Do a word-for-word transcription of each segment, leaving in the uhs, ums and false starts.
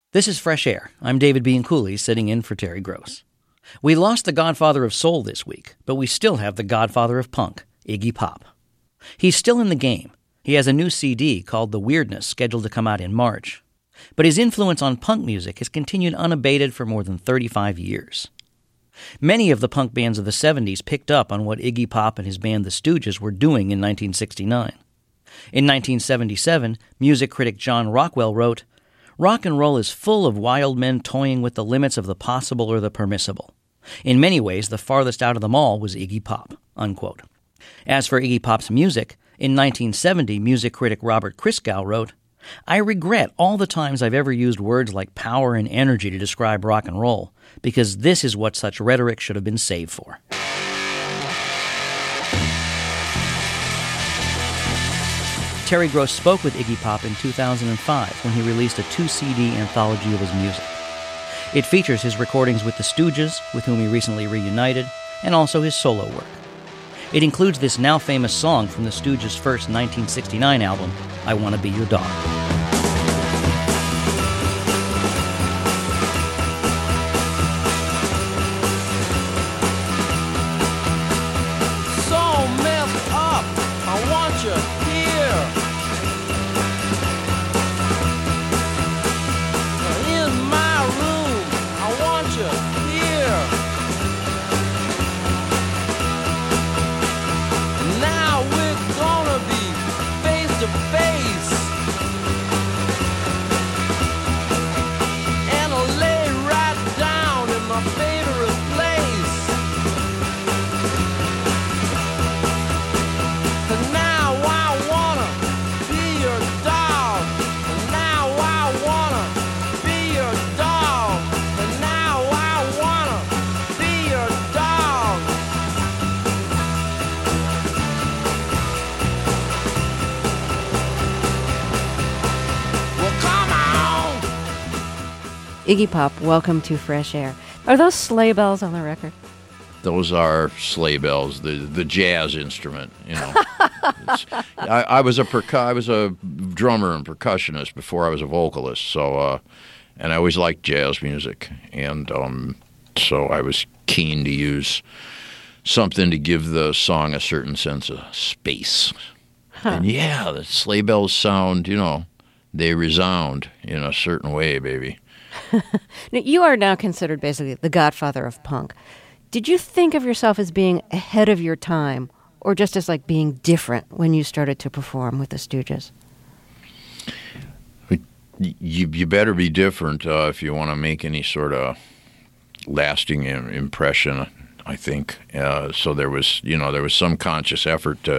This is Fresh Air. I'm David Bianculli, sitting in for Terry Gross. We lost the godfather of soul this week, but we still have the godfather of punk, Iggy Pop. He's still in the game. He has a new C D called The Weirdness scheduled to come out in March. But his influence on punk music has continued unabated for more than thirty-five years. Many of the punk bands of the seventies picked up on what Iggy Pop and his band The Stooges were doing in nineteen sixty-nine. In nineteen seventy-seven, music critic John Rockwell wrote, "Rock and roll is full of wild men toying with the limits of the possible or the permissible. In many ways, the farthest out of them all was Iggy Pop." Unquote. As for Iggy Pop's music, in nineteen seventy, music critic Robert Christgau wrote, "I regret all the times I've ever used words like power and energy to describe rock and roll, because this is what such rhetoric should have been saved for." Terry Gross spoke with Iggy Pop in two thousand five when he released a two-C D anthology of his music. It features his recordings with the Stooges, with whom he recently reunited, and also his solo work. It includes this now famous song from the Stooges' first nineteen sixty-nine album, I Wanna Be Your Dog. Iggy Pop, welcome to Fresh Air. Are those sleigh bells on the record? Those are sleigh bells, the the jazz instrument. You know, I, I was a percu- I was a drummer and percussionist before I was a vocalist. So, uh, and I always liked jazz music, and um, so I was keen to use something to give the song a certain sense of space. Huh. And yeah, the sleigh bells sound, you know, they resound in a certain way, baby. Now, you are now considered basically the godfather of punk. Did you think of yourself as being ahead of your time, or just as like being different when you started to perform with the Stooges? You you better be different uh, if you want to make any sort of lasting impression, I think. Uh, so there was, you know, there was some conscious effort to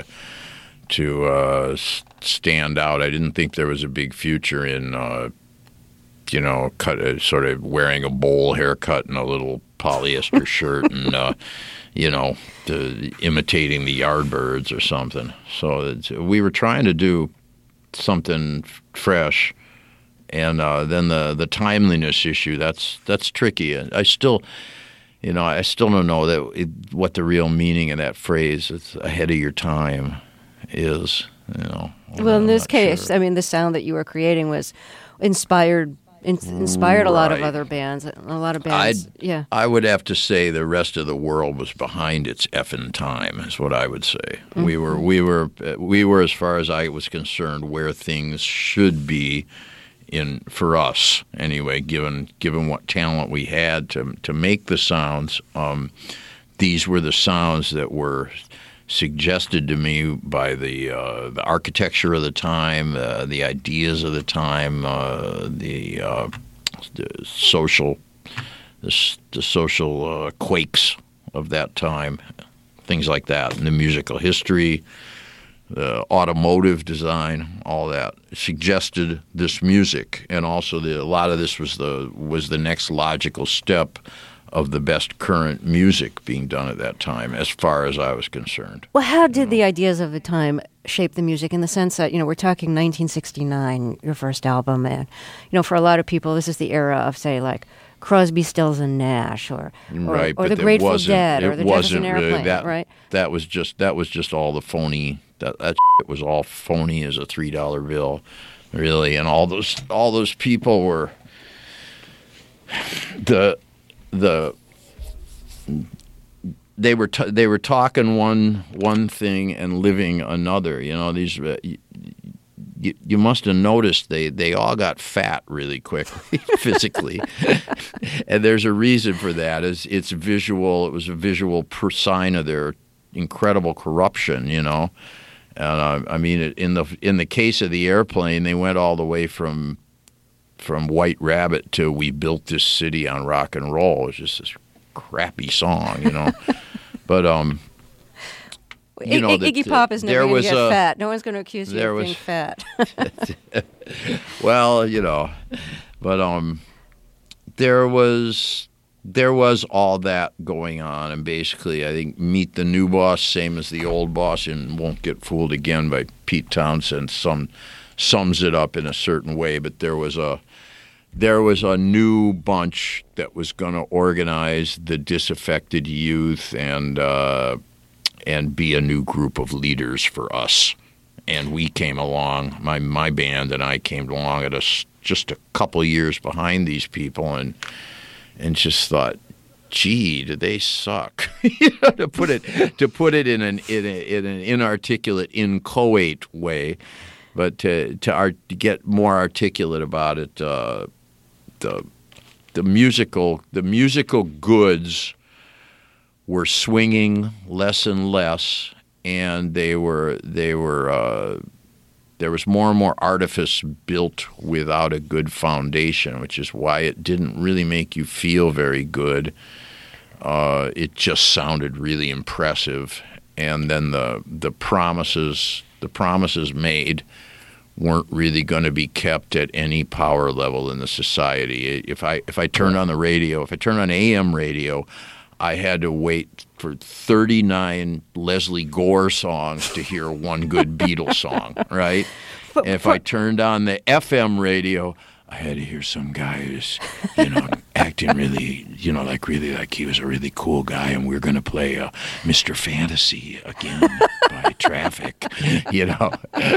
to uh, stand out. I didn't think there was a big future in. Uh, you know, cut, uh, sort of wearing a bowl haircut and a little polyester shirt and, uh, you know, the, imitating the Yardbirds or something. So we were trying to do something fresh. And uh, then the, the timeliness issue, that's that's tricky. I still, you know, I still don't know that it, what the real meaning of that phrase, it's ahead of your time, is, you know. Well, in I'm this not case, sure. I mean, the sound that you were creating was inspired In- inspired a lot of Right. other bands. A lot of bands, I'd, yeah. I would have to say the rest of the world was behind its effing time, is what I would say. Mm-hmm. We were, we were, we were, as far as I was concerned, where things should be in for us anyway. Given given what talent we had to to make the sounds, um, these were the sounds that were suggested to me by the uh, the architecture of the time, uh, the ideas of the time, uh, the, uh, the social the, the social uh, quakes of that time, things like that, and the musical history, the automotive design, all that suggested this music, and also the, a lot of this was the was the next logical step of the best current music being done at that time, as far as I was concerned. Well, how did the ideas of the time shape the music, in the sense that, you know, we're talking nineteen sixty-nine, your first album, and, you know, for a lot of people, this is the era of, say, like, Crosby, Stills, and Nash, or or, right, or but the it Grateful wasn't- Dead, or it the wasn't Jefferson really Airplane, that, right? That was just that was just all the phony. That that shit was all phony as a three dollar bill, really, and all those all those people were. the the they were t- they were talking one one thing and living another. You know, these uh, you, you, you must have noticed they, they all got fat really quickly physically, and there's a reason for that. It's, it's visual. It was a visual per sign of their incredible corruption. You know, and uh, I mean, in the in the case of the airplane, they went all the way from from White Rabbit to "We Built This City on Rock and Roll." It was just this crappy song, you know. But um, you know, Iggy that, Pop is never going to get a, fat. No one's going to accuse you there of was, being fat. Well, you know, but um, there was there was all that going on, and basically, I think "Meet the New Boss," same as the old boss, and "Won't Get Fooled Again" by Pete Townsend, some sums it up in a certain way. But there was a there was a new bunch that was going to organize the disaffected youth and uh, and be a new group of leaders for us. And we came along, my my band and I came along at us just a couple of years behind these people, and and just thought, gee, do they suck? You know, to put it to put it in an in, a, in an inarticulate, inchoate way, but to to, art, to get more articulate about it. Uh, The the musical the musical goods were swinging less and less, and they were they were uh, there was more and more artifice built without a good foundation, which is why it didn't really make you feel very good. Uh, it just sounded really impressive, and then the the promises the promises made weren't really going to be kept at any power level in the society. If I if I turned on the radio, if I turned on A M radio, I had to wait for thirty-nine Leslie Gore songs to hear one good Beatles song, right? But, and if but, I turned on the F M radio, I had to hear some guy who's, you know, acting really, you know, like really like he was a really cool guy, and we we're going to play uh, Mister Fantasy again by Traffic, you know.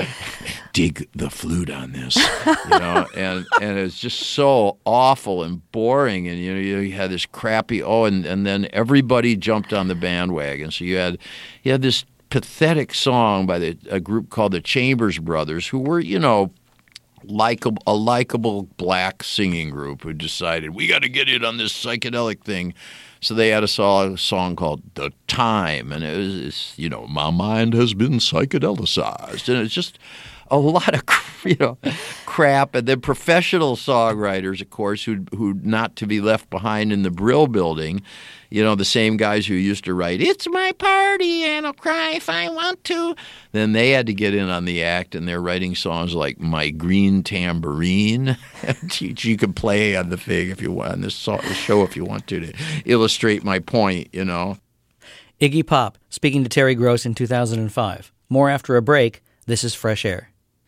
Dig the flute on this, you know, and, and it's just so awful and boring, and you know you had this crappy oh, and, and then everybody jumped on the bandwagon. So you had you had this pathetic song by the, a group called the Chambers Brothers, who were, you know, likable a likable black singing group who decided we got to get in on this psychedelic thing. So they had a song, a song called "The Time," and it was, you know, my mind has been psychedelicized, and it's just a lot of, you know, crap. And then professional songwriters, of course, who who not to be left behind in the Brill Building, you know, the same guys who used to write "It's my party and I'll cry if I want to," then they had to get in on the act, and they're writing songs like "My Green Tambourine," which you can play on the thing if you want, on this show if you want to, to illustrate my point, you know. Iggy Pop speaking to Terry Gross in two thousand five. More after a break. This is Fresh Air.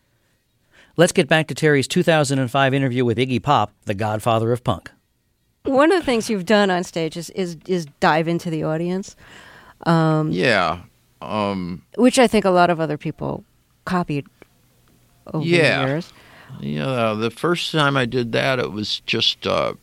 Let's get back to Terry's two thousand five interview with Iggy Pop, the godfather of punk. One of the things you've done on stage is is, is dive into the audience. Um, yeah. Um, which I think a lot of other people copied over yeah. the years. Yeah. The first time I did that, it was just, uh,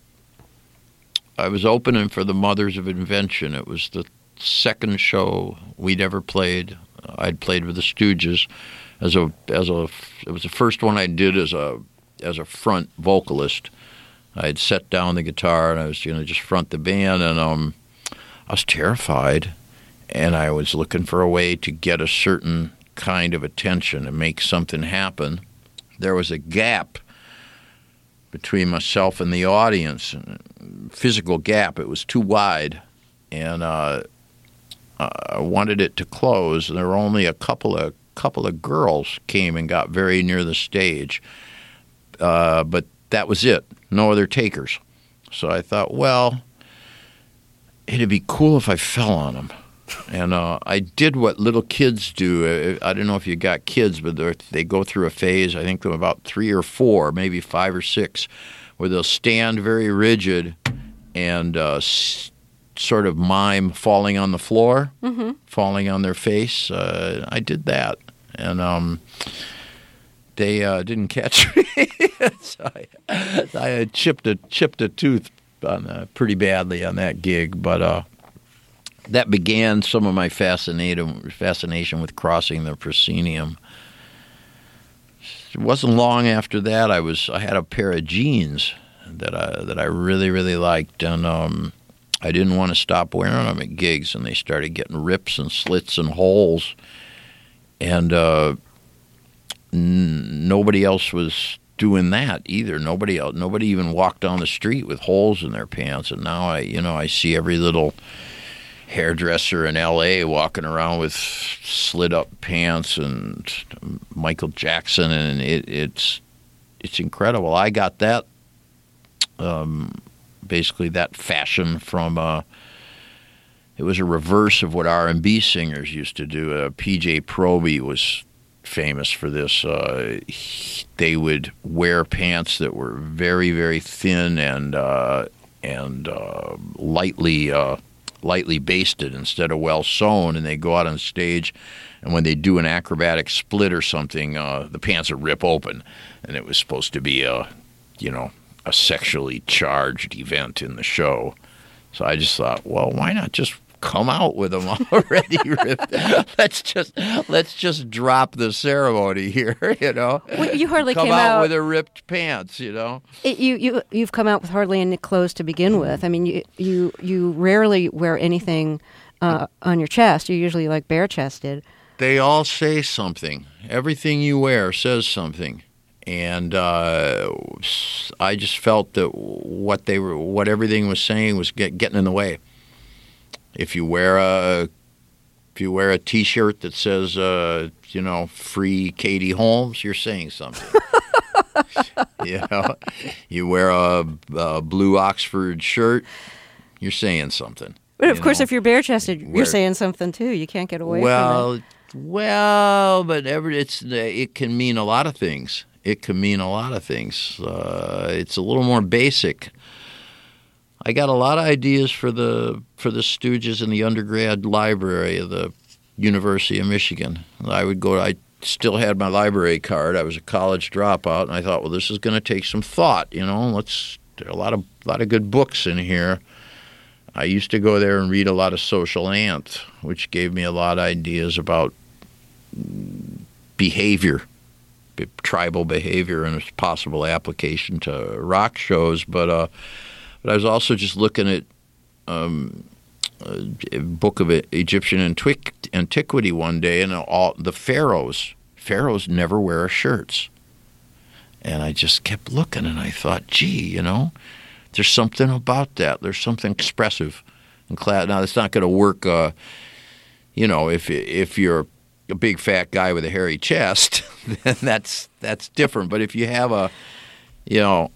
I was opening for the Mothers of Invention. It was the second show we'd ever played. I'd played with the Stooges. As a as a it was the first one I did as a as a front vocalist. I had set down the guitar and I was going to just front the band, and um, I was terrified, and I was looking for a way to get a certain kind of attention and make something happen. There was a gap between myself and the audience, a physical gap. It was too wide, and uh, I wanted it to close. And there were only a couple of couple of girls came and got very near the stage, uh, but that was it. No other takers. So I thought, well, it'd be cool if I fell on them. And uh, I did what little kids do. I don't know if you got kids, but they go through a phase, I think they're about three or four, maybe five or six, where they'll stand very rigid and uh, s- sort of mime falling on the floor, mm-hmm. falling on their face. Uh, I did that. And um, they uh, didn't catch me. So I, I had chipped a chipped a tooth on uh, pretty badly on that gig, but uh, that began some of my fascination fascination with crossing the proscenium. It wasn't long after that I was I had a pair of jeans that I that I really really liked, and um, I didn't want to stop wearing them at gigs, and they started getting rips and slits and holes, and uh, n- nobody else was doing that either. Nobody else, nobody even walked down the street with holes in their pants, and now I, you know, I see every little hairdresser in L A walking around with slit up pants, and Michael Jackson, and it, it's it's incredible. I got that, um, basically that fashion from. Uh, it was a reverse of what R and B singers used to do. Uh, P J Proby was famous for this. Uh, he, they would wear pants that were very, very thin and uh, and uh, lightly uh, lightly basted instead of well sewn, and they go out on stage, and when they do an acrobatic split or something, uh, the pants would rip open, and it was supposed to be a, you know, a sexually charged event in the show. So I just thought, well, why not just come out with them already ripped? let's just let's just drop the ceremony here, you know. Well, you hardly come came out, out with a ripped pants, you know. It, you you you've come out with hardly any clothes to begin with. I mean, you you, you rarely wear anything uh, on your chest. You're usually like bare chested. They all say something. Everything you wear says something. And uh, I just felt that what they were, what everything was saying was get, getting in the way. If you wear a, if you wear a T-shirt that says, uh, you know, "Free Katie Holmes," you're saying something. You know, you wear a, a blue Oxford shirt, you're saying something. But of course, know? if you're bare chested, Where, you're saying something too. You can't get away well, from it. Well, but every, it's it can mean a lot of things. It can mean a lot of things. Uh, it's a little more basic. I got a lot of ideas for the for the Stooges in the undergrad library of the University of Michigan. I would go. I still had my library card. I was a college dropout, and I thought, well, this is going to take some thought. You know, let's. There are a lot of a lot of good books in here. I used to go there and read a lot of Social Ant, which gave me a lot of ideas about behavior. Tribal behavior and its possible application to rock shows, but uh, but I was also just looking at um, a book of Egyptian antiqu- antiquity one day, and all the pharaohs pharaohs never wear shirts, and I just kept looking, and I thought, gee, you know, there's something about that. There's something expressive and class. Now, it's not going to work, uh, you know, if if you're a big fat guy with a hairy chest, then that's that's different. But if you have a, you know,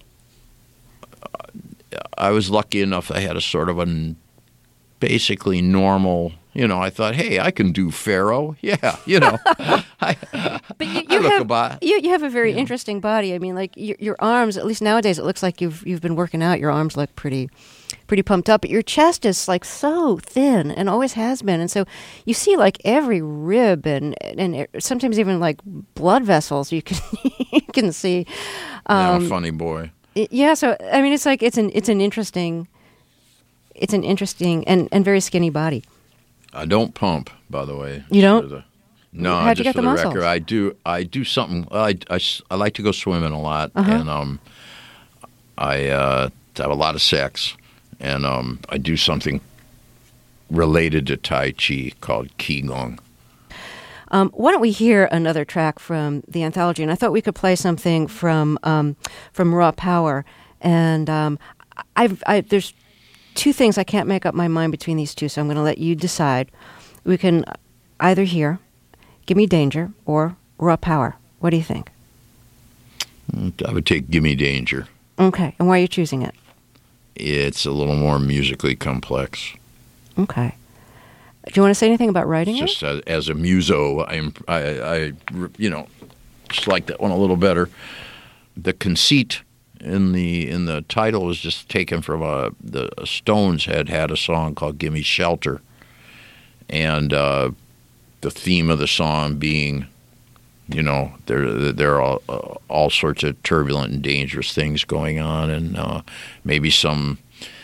I was lucky enough I had a sort of a basically normal, you know, I thought, hey, I can do Pharaoh. Yeah, you know. I, but you, I you, look have, about, you, you have a very yeah. interesting body. I mean, like your, your arms, at least nowadays, it looks like you've you've been working out. Your arms look pretty pretty pumped up, but your chest is like so thin and always has been. And so you see like every rib and and sometimes even like blood vessels you can you can see. Um, yeah, I'm a funny boy. It, yeah, so I mean, it's like it's an it's an interesting, it's an interesting and, and very skinny body. I don't pump, by the way. You don't? The, no, How'd you just get for the the muscles? record, I do. I do something. I, I, I like to go swimming a lot, Uh-huh. and um, I uh, have a lot of sex, and um, I do something related to Tai Chi called Qigong. Um, why don't we hear another track from the anthology? And I thought we could play something from um, from Raw Power. And um, I've, I, there's two things I can't make up my mind between these two, so I'm going to let you decide. We can either hear Give Me Danger or Raw Power. What do you think? I would take Gimme Danger. Okay. And why are you choosing it? It's a little more musically complex. Okay. Do you want to say anything about writing Just it? as, as a muso, I'm, I, I, you know, just like that one a little better. The conceit in the in the title was just taken from a the Stones had had a song called "Gimme Shelter," and uh, the theme of the song being, you know, there there are all, uh, all sorts of turbulent and dangerous things going on, and uh, maybe some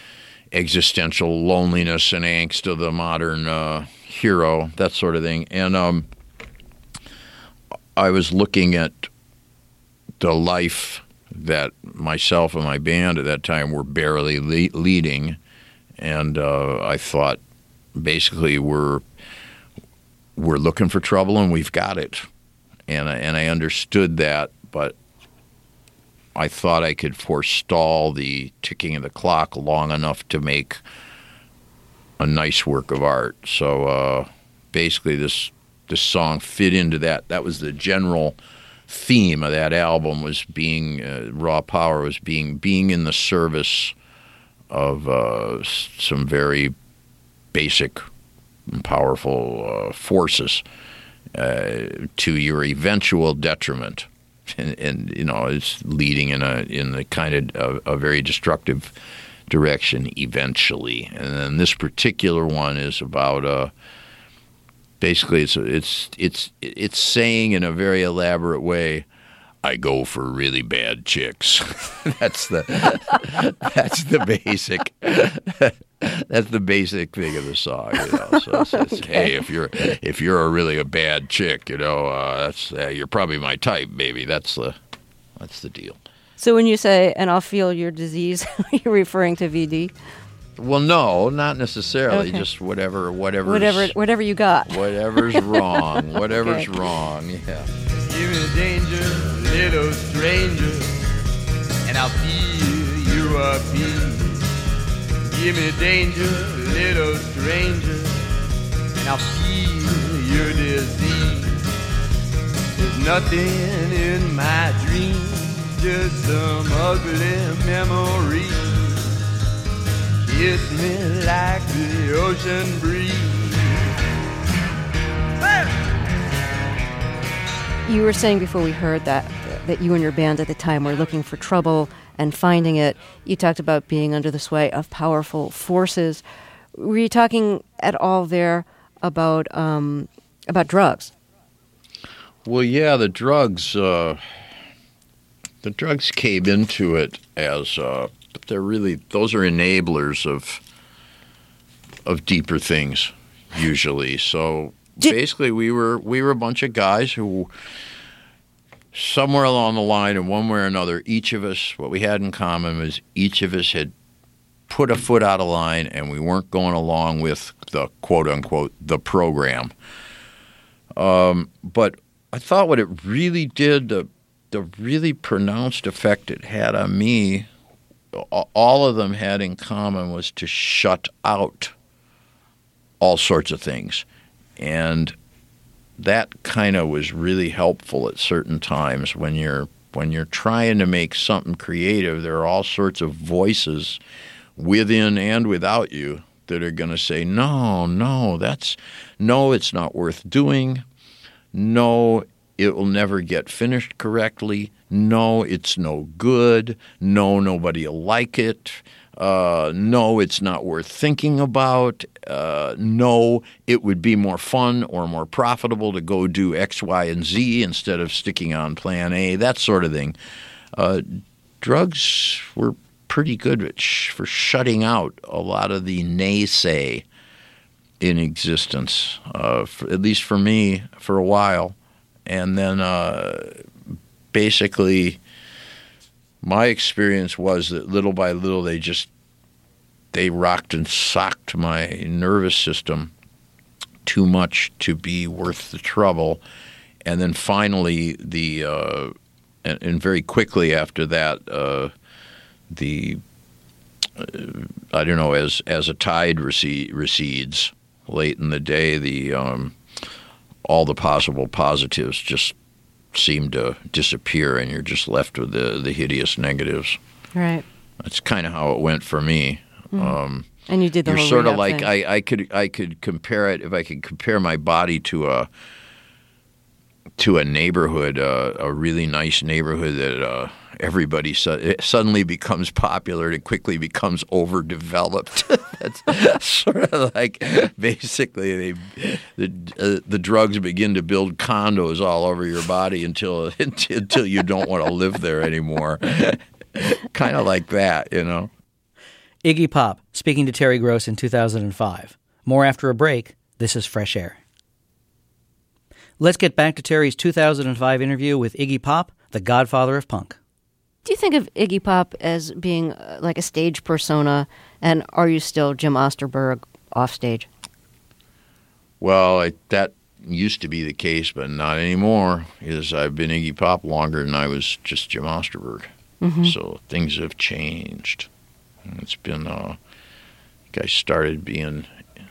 existential loneliness and angst of the modern uh, hero, that sort of thing. And um, I was looking at the life that myself and my band at that time were barely le- leading, and uh, I thought, basically, we're we're looking for trouble and we've got it, and I, and I understood that, but I thought I could forestall the ticking of the clock long enough to make a nice work of art. So uh, basically, this this song fit into that. That was the general theme of that album, was being uh, Raw Power was being being in the service of uh, some very basic and powerful uh, forces uh, to your eventual detriment, and, and you know, it's leading in a in the kind of a, a very destructive direction eventually. And then this particular one is about uh, basically it's it's it's it's saying in a very elaborate way, I go for really bad chicks. that's the that's the basic that's the basic thing of the song, you know. So it's, it's, okay. Hey, if you're if you're a really a bad chick, you know, uh, that's uh, you're probably my type, baby. That's the that's the deal. So when you say, and I'll feel your disease, you're referring to V D? Well, no, not necessarily. Okay. Just whatever, whatever, Whatever, whatever you got. Whatever's wrong, whatever's Okay. wrong. Yeah. Give me danger, little stranger, and I'll feel you appeal. Give me danger, little stranger, and I'll feel your disease. There's nothing in my dreams, just some ugly memories. Kiss me like the ocean breeze. You were saying before we heard that that you and your band at the time were looking for trouble and finding it. You talked about being under the sway of powerful forces. Were you talking at all there about um, about drugs? Well, yeah, the drugs. Uh, the drugs came into it as uh, they're really those are enablers of of deeper things usually. So. Did- Basically, we were we were a bunch of guys who, somewhere along the line, in one way or another, each of us, what we had in common was each of us had put a foot out of line, and we weren't going along with the quote unquote the program. Um, but I thought what it really did, the the really pronounced effect it had on me, all of them had in common was to shut out all sorts of things. And that kind of was really helpful at certain times when you're when you're trying to make something creative. There are all sorts of voices within and without you that are going to say, no, no, that's no, it's not worth doing. No, it will never get finished correctly. No, it's no good. No, nobody will like it. Uh, no, it's not worth thinking about. Uh, no, it would be more fun or more profitable to go do X, Y, and Z instead of sticking on plan A, that sort of thing. Uh, drugs were pretty good at sh- for shutting out a lot of the naysay in existence, uh, for, at least for me, for a while. And then uh, basically my experience was that little by little they just they rocked and socked my nervous system too much to be worth the trouble. And then finally the uh, and, and very quickly after that uh, the uh, I don't know as as a tide recede, recedes late in the day, the um, all the possible positives just seem to disappear, and you're just left with the, the hideous negatives. Right. That's kind of how it went for me. Mm. Um, and you did the you're whole sort of rehab like thing. I, I could I could compare it if I could compare my body to a to a neighborhood, uh, a really nice neighborhood that uh, everybody su- it suddenly becomes popular. It quickly becomes overdeveloped. That's sort of like basically they, the uh, the drugs begin to build condos all over your body until until you don't want to live there anymore. Kind of like that, you know. Iggy Pop speaking to Terry Gross in two thousand five. More after a break. This is Fresh Air. Let's get back to Terry's two thousand five interview with Iggy Pop, the godfather of punk. Do you think of Iggy Pop as being uh, like a stage persona, and are you still Jim Osterberg off stage? Well, I, that used to be the case, but not anymore, because I've been Iggy Pop longer than I was just Jim Osterberg. Mm-hmm. So things have changed. It's been, uh, I think I started being,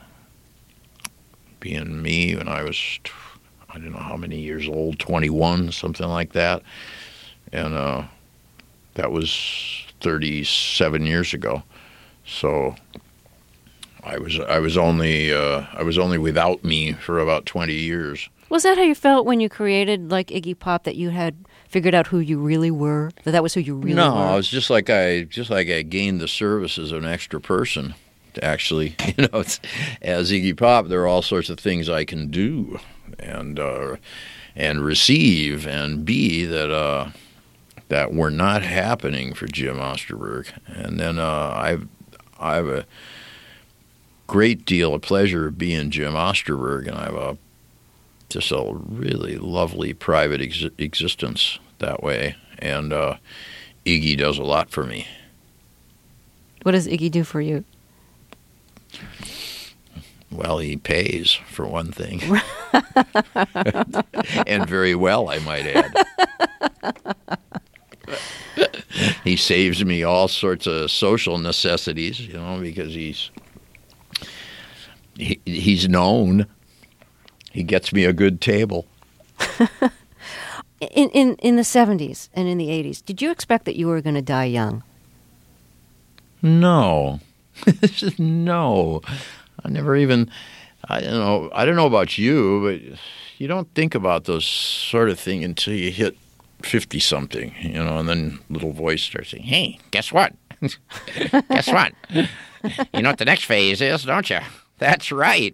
being me when I was, I don't know how many years old, twenty-one, something like that. And uh, that was thirty-seven years ago. So I was I was only uh, I was only without me for about twenty years. Was that how you felt when you created like Iggy Pop, that you had figured out who you really were? That that was who you really no, were? No, it's just like I just like I gained the services of an extra person. Actually, you know, it's, as Iggy Pop, there are all sorts of things I can do and uh, and receive and be that uh, that were not happening for Jim Osterberg. And then uh, I've I have a great deal of pleasure of being Jim Osterberg, and I have a just a really lovely private ex- existence that way. And uh, Iggy does a lot for me. What does Iggy do for you? Well, he pays, for one thing. And very well, I might add. He saves me all sorts of social necessities, you know, because he's he, he's known. He gets me a good table. in, in in the seventies and in the eighties, did you expect that you were going to die young? No. No. I never even, I don't know, I don't know about you, but you don't think about those sort of thing until you hit fifty-something, you know, and then little voice starts saying, hey, guess what? Guess what? You know what the next phase is, don't you? That's right.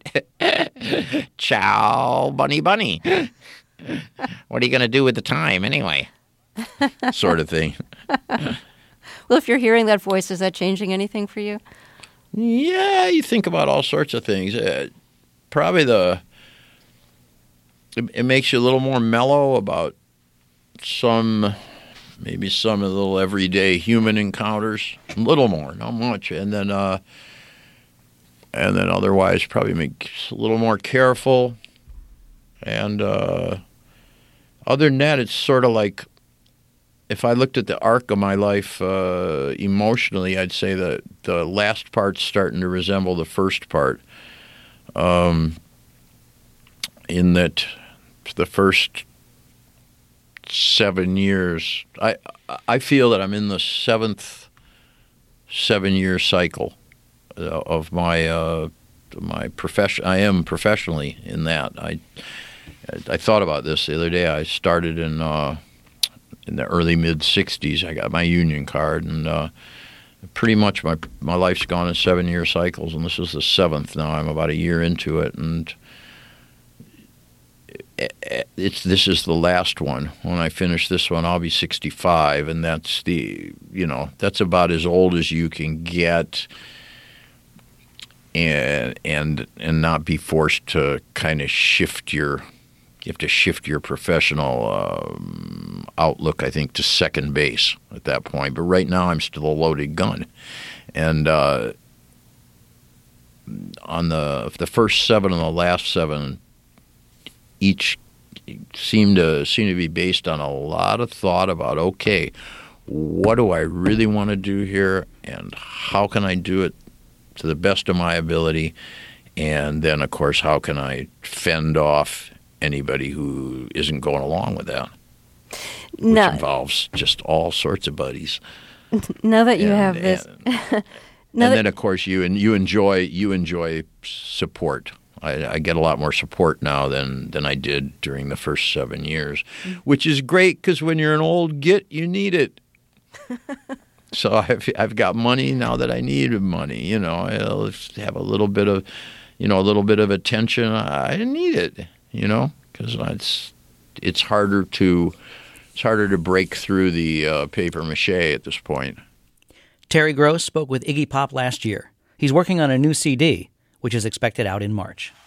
Ciao, bunny bunny. What are you going to do with the time anyway? Sort of thing. Well, if you're hearing that voice, is that changing anything for you? Yeah, you think about all sorts of things. Uh, probably the, it, it makes you a little more mellow about some, maybe some of the little everyday human encounters. A little more, not much. And then, uh, and then otherwise probably makes a little more careful. And uh, other than that, it's sort of like, if I looked at the arc of my life uh, emotionally, I'd say that the last part's starting to resemble the first part. Um, in that the first seven years, I I feel that I'm in the seventh seven-year cycle of my uh, my profession. I am professionally in that. I I thought about this the other day. I started in. Uh, In the early mid-sixties, I got my union card, and uh, pretty much my my life's gone in seven-year cycles, and this is the seventh now. I'm about a year into it, and it's this is the last one. When I finish this one, I'll be sixty-five, and that's the you know that's about as old as you can get, and and and not be forced to kind of shift your. You have to shift your professional um, outlook, I think, to second base at that point. But right now, I'm still a loaded gun, and uh, on the the first seven and the last seven, each seem to seem to be based on a lot of thought about, okay, what do I really want to do here, and how can I do it to the best of my ability, and then, of course, how can I fend off anybody who isn't going along with that, which now, involves just all sorts of buddies. Now that you and, have this, and, and that, then of course you and you enjoy you enjoy support. I, I get a lot more support now than than I did during the first seven years, mm-hmm. which is great because when you're an old git, you need it. So I've I've got money now that I need money. You know, I'll have a little bit of, you know, a little bit of attention. I need it. You know, because it's it's harder to it's harder to break through the uh, paper mache at this point. Terry Gross spoke with Iggy Pop last year. He's working on a new C D, which is expected out in March.